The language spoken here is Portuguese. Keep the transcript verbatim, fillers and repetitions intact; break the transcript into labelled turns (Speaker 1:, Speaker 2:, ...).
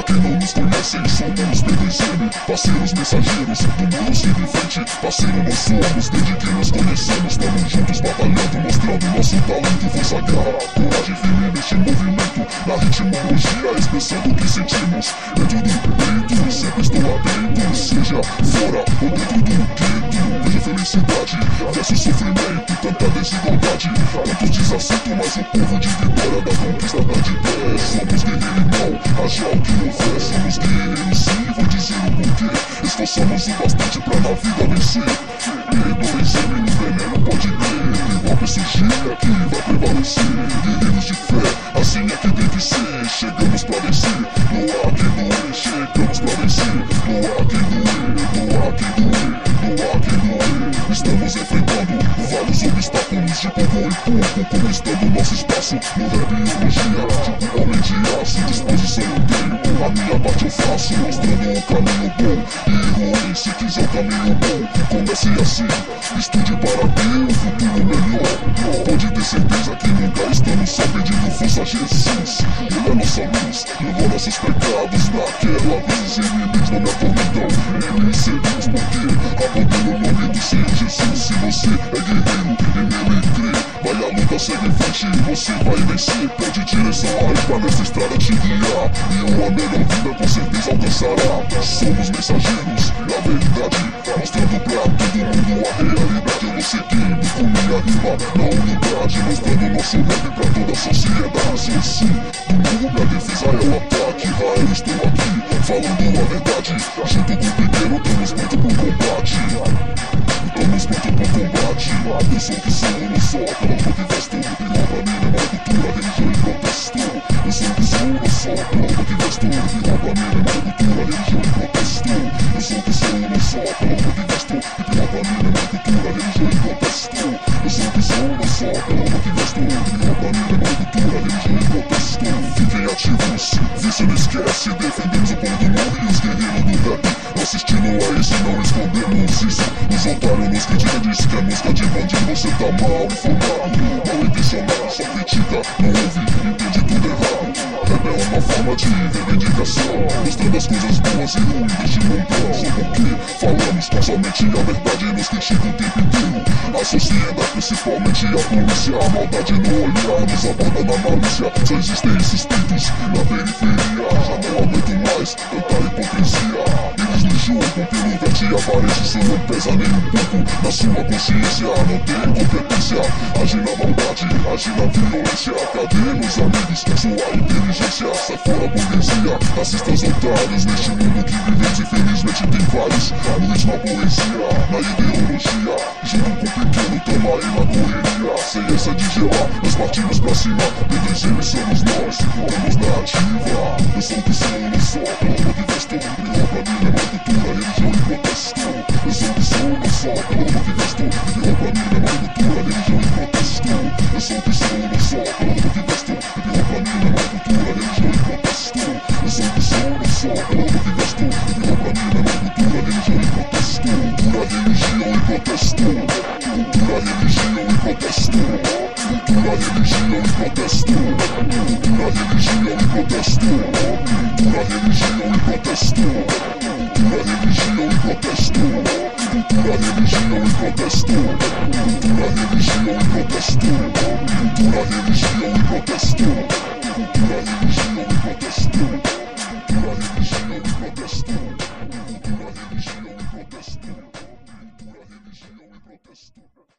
Speaker 1: Pra quem não nos conhece, somos B dois M, parceiros mensageiros do mundo sigo em frente. Parceiro nós somos, desde que nos conhecemos. Estamos juntos batalhando, mostrando nosso talento. Força, garra, coragem firme neste movimento. Na ritmologia, expressando o que sentimos. Dentro do peito, sempre estou atento. Seja fora ou dentro do gueto, veja felicidade versus sofrimento. Tanta desigualdade, tantos desacertos, mas o povo de vitória da conquista dá de pé. Somos guerreiro irmão, haja o que houver. Somos guerreiros sim, vou dizer o porquê. Esforçamos o bastante pra na vida vencer. B dois M no veneno, pode crer. Tem golpe surgir, aqui vai prevalecer. Guerreiros de fé, assim é que deve ser. Chegamos pra vencer, não há quem doer. Chegamos pra vencer, não há quem doer. Não há quem doer, não há quem doer. Estamos enfrentando vários obstáculos de pouco em pouco, conquistando nosso espaço no rap e biologia. Tipo homem de aço, disposição eu tenho, a minha parte eu faço, mostrando o caminho bom e ruim. Se quiser o caminho bom, comece assim, estude para ter um futuro melhor. Pode ter certeza que nunca estamos só pedindo força a Jesus. Ele é nossa luz, levou nossos pecados naquela cruz. Inimigos não me atormentam, nem seremos porque há poder no nome do Senhor Jesus. Se você é guerreiro e nele crê, vai a luta, segue em frente, você vai vencer. Pode direção a pra nessa estrada te guiar, e uma melhor vida com certeza alcançará. Somos mensageiros, na verdade, mostrando pra todo mundo a realidade. Eu vou seguindo com minha rima na unidade, mostrando nosso rap pra toda a sociedade. Sim, do mundo minha defesa é o ataque. Rael, estou aqui, falando a verdade. Junto com o pequeno, estamos pronto pro combate. Estamos pronto pro combate. Eu sou o que sou, eu não sou aquela roupa que vesto. Igual pra mim, é cultura, religião e protesto. Eu sou o que sou, eu não sou aquela roupa que vesto. Igual pra mim, é cultura, religião e protesto. Eu sou o que sou, eu não sou aquela roupa que vesto. Igual pra mim, é cultura, religião e protesto. Eu sou o que sou, eu não sou aquela roupa que vesto. Igual pra mim, é cultura, religião e protesto. Fiquem ativos, vê se não esquece. Defendemos o povo do mundo e os guerreiros do rap. Nosso estilo é esse, não escondemos isso. Os otários nos criticam, diz que é música de bandido. Você tá mal informado, mal intencionado, só critica, não ouve, entende tudo errado. Rap é uma forma de reivindicação, mostrando as coisas boas e ruins deste mundão. Só porque falamos somente a verdade, nos critica o tempo inteiro. A sociedade, principalmente a polícia, a maldade no olhar, nos aborda na malícia. Só existem esses tempos na periferia, já não aguento mais tanta hipocrisia. Eles nos julgam pelo verte e aparência, isso não pesa nem um pouco na sua consciência. Não tem competência, age na maldade, age na violência. Cadê meus amigos, sua inteligência? Sai fora burguesia, assista aos otários. Neste mundo que vivemos, infelizmente tem vários. A luz na poesia, na ideologia, junto com o pequeno, tamo aí na correria. Sem essa de gelar, nós partimos pra cima. B dois M somos nós, estamos na ativa. Eu sou o que sou, eu não sou aquela roupa que vesto. Igual pra mim é uma cultura, religião e protesto. Eu sou o que sou, eu não sou aquela roupa que vesto. Igual pra mim é uma cultura, religião e protesto. Eu sou o que sou, eu não sou aquela roupa que vesto. Igual pra mim é uma cultura, religião e protesto. Eu sou o que sou, eu não sou aquela roupa que vesto. Igual pra mim é uma cultura, religião e protesto. Cultura, religião e protesto. Cultura, religião e protesto. Cultura, religião e protesto. Cultura, religião e protesto. Cultura, religião e protesto. Cultura, religião e protesto. Cultura, religião e protesto. Cultura, religião e protesto. Cultura, religião e protesto. Cultura, religião e protesto. Cultura, religião e protesto. Cultura, religião e protesto. Cultura, religião e protesto.